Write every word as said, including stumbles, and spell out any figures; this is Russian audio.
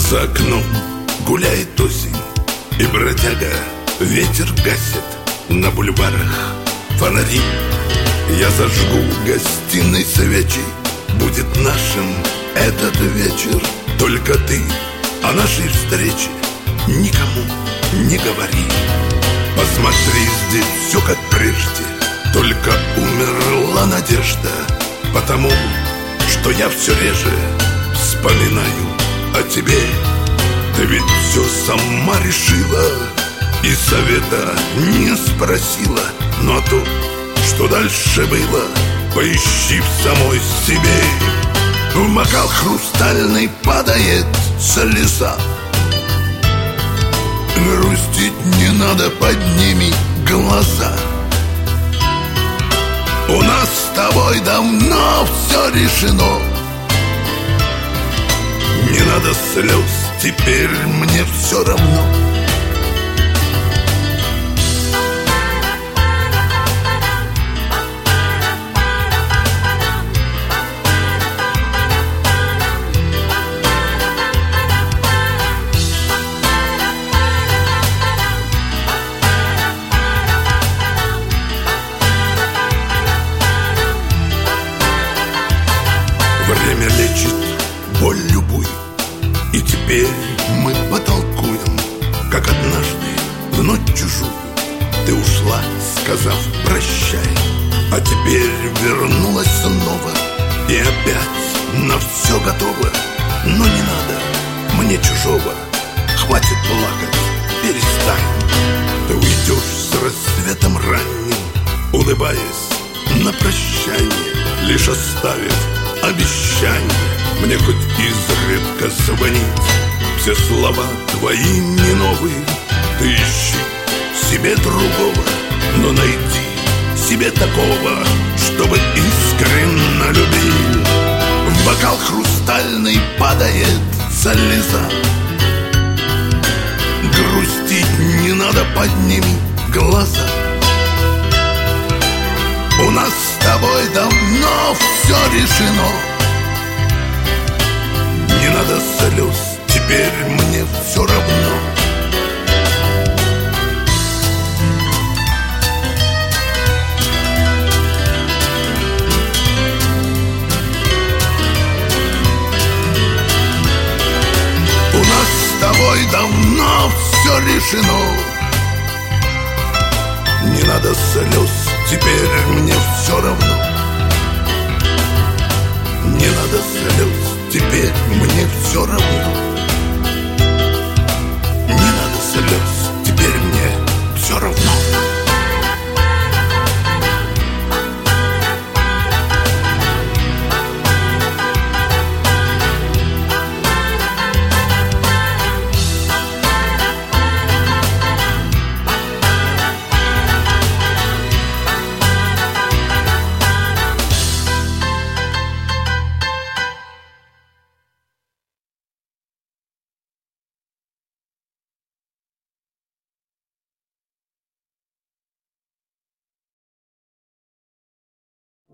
За окном гуляет осень, и бродяга ветер гасит на бульварах фонари. Я зажгу в гостиной свечи, будет нашим этот вечер. Только ты о нашей встрече никому не говори. Посмотри, здесь все как прежде, только умерла надежда. Потому что я все реже вспоминаю о тебе. Ты ведь все сама решила и совета не спросила. Но то, что дальше было, поищи в самой себе. В бокал хрустальный падает слеза. Грустить не надо, подними глаза. У нас с тобой давно все решено. Не надо слез, теперь мне все равно. Время лечит боль любую, и теперь мы потолкуем, как однажды в ночь чужую ты ушла, сказав прощай, а теперь вернулась снова и опять на все готова. Но не надо мне чужого, хватит плакать, перестань. Ты уйдешь с рассветом ранним, улыбаясь на прощание, лишь оставив обещание мне хоть изредка звонить. Все слова твои не новые, ты ищи себе другого, но найди себе такого, чтобы искренне любил. В бокал хрустальный падает слеза. Грустить не надо, подними глаза. У нас с тобой давно все решено. Не надо слез, теперь мне все равно. У нас с тобой давно все решено. Не надо слез, теперь мне все равно. Не надо слез, теперь мне все равно. Не надо слез, теперь мне